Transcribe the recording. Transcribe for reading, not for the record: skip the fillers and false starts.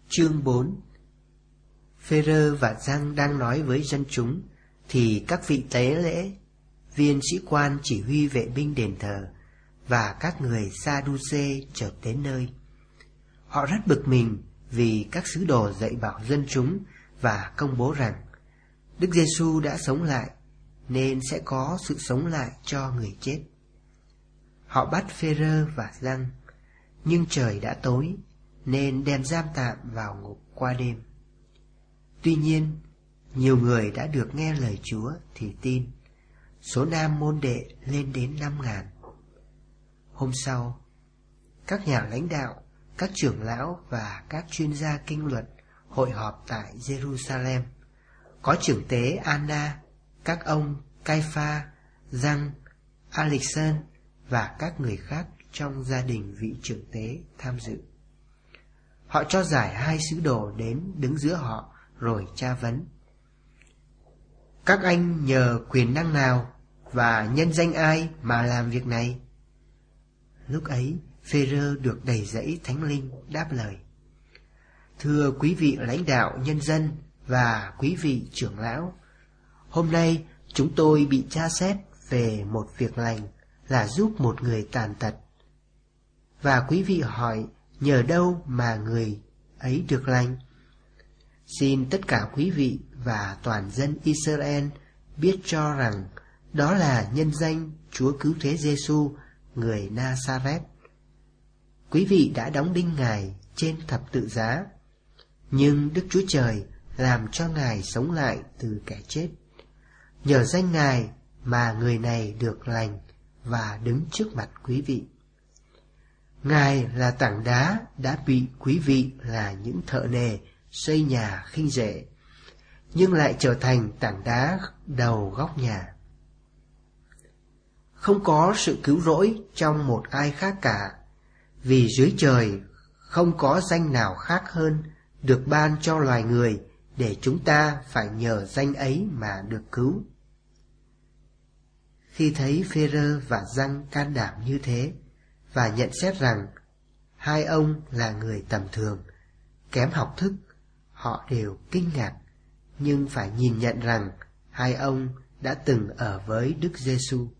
Chương 4. Phêrô và Giăng đang nói với dân chúng, thì các vị tế lễ, viên sĩ quan chỉ huy vệ binh đền thờ và các người Sa-đu-xê chợt đến nơi. Họ rất bực mình vì các sứ đồ dạy bảo dân chúng và công bố rằng Đức Giê-xu đã sống lại, nên sẽ có sự sống lại cho người chết. Họ bắt Phêrô và Giăng, nhưng trời đã tối, nên đem giam tạm vào ngục qua đêm. Tuy nhiên, nhiều người đã được nghe lời Chúa thì tin. Số nam môn đệ lên đến 5.000. Hôm sau, các nhà lãnh đạo, các trưởng lão và các chuyên gia kinh luật hội họp tại Jerusalem. Có trưởng tế Anna, các ông Cai-pha, Giăng, Alexan và các người khác trong gia đình vị trưởng tế tham dự. Họ cho giải 2 sứ đồ đến đứng giữa họ rồi tra vấn. Các anh nhờ quyền năng nào và nhân danh ai mà làm việc này? Lúc ấy, Phêrô được đầy dẫy Thánh Linh đáp lời: Thưa quý vị lãnh đạo nhân dân và quý vị trưởng lão, hôm nay chúng tôi bị tra xét về một việc lành là giúp một người tàn tật. Và quý vị hỏi nhờ đâu mà người ấy được lành? Xin tất cả quý vị và toàn dân Israel biết cho rằng đó là nhân danh Chúa Cứu Thế Giê-xu, người Na-sa-rét. Quý vị đã đóng đinh Ngài trên thập tự giá, nhưng Đức Chúa Trời làm cho Ngài sống lại từ kẻ chết. Nhờ danh Ngài mà người này được lành và đứng trước mặt quý vị. Ngài là tảng đá đã bị quý vị là những thợ nề xây nhà khinh rẻ, nhưng lại trở thành tảng đá đầu góc nhà. Không có sự cứu rỗi trong một ai khác cả, vì dưới trời không có danh nào khác hơn được ban cho loài người để chúng ta phải nhờ danh ấy mà được cứu. Khi thấy Phêrô và Giăng can đảm như thế và nhận xét rằng 2 ông là người tầm thường, kém học thức, họ đều kinh ngạc, nhưng phải nhìn nhận rằng 2 ông đã từng ở với Đức Giê-xu.